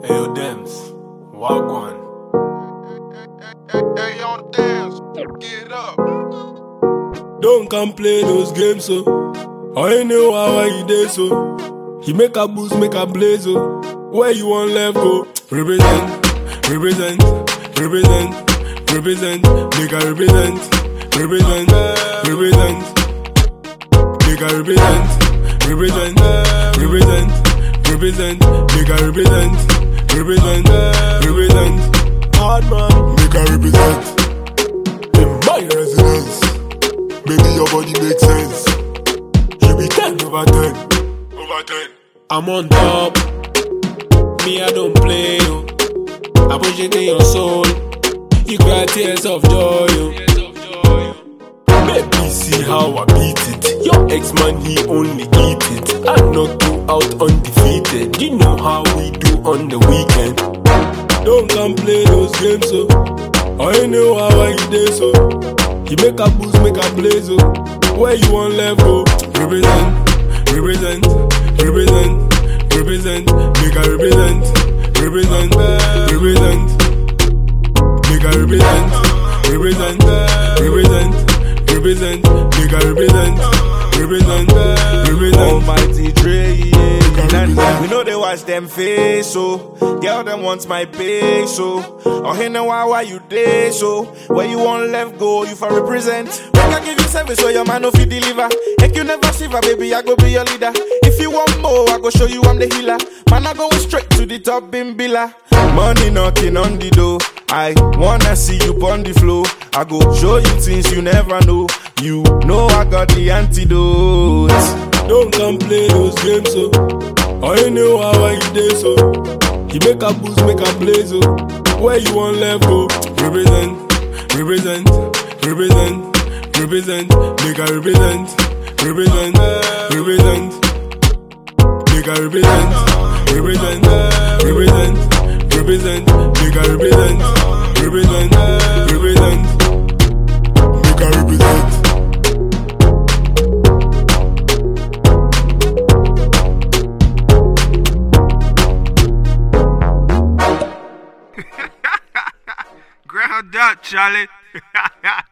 Yo, Dems, Wagwan. Hey, on dance, get up. Don't come play those games, so I know how you dey, so he make a boost, make a blaze, so where you want left go. Represent, represent, represent, represent, make a represent, represent, represent, make a represent, represent, represent, represent, make a represent, represent, represent. Hard man, make a represent. In my residence, maybe your body makes sense. You be 10 over 10, over 10. I'm on top. Me, I don't play, yo. I push it in your soul. You cry tears of joy, yo. Baby, see how I beat it. Your ex-man, he only eat it. I knock you out undefeated. You know how we do on the weekend. Don't come play those games, so I know how I dey, so he make a boost, make a blaze, so where you want left go. Represent, represent, represent, represent, make a represent, represent, represent, make a represent, represent, represent, represent, make a represent, represent, represent. Almighty Dre, we know they watch them face, so girl them wants my pay, so oh hey now why you day, so where you want left go, you for represent. Make I give you service so your man no fit deliver. Make you never shiver, baby, I go be your leader. If you want more, I go show you I'm the healer. Man, I going straight to the top, Bimbila. Money knocking on the door, I wanna see you on the floor. I go show you things you never know. You know I got the antidote. Don't come play those games, so I know how I dey, so he make a boost, make a blaze, so where you want left go. Represent, represent, represent, represent, make a represent, represent, represent, make a represent, represent, represent, represent, make a represent, represent, represent, make a represent. Ground up, Charlie.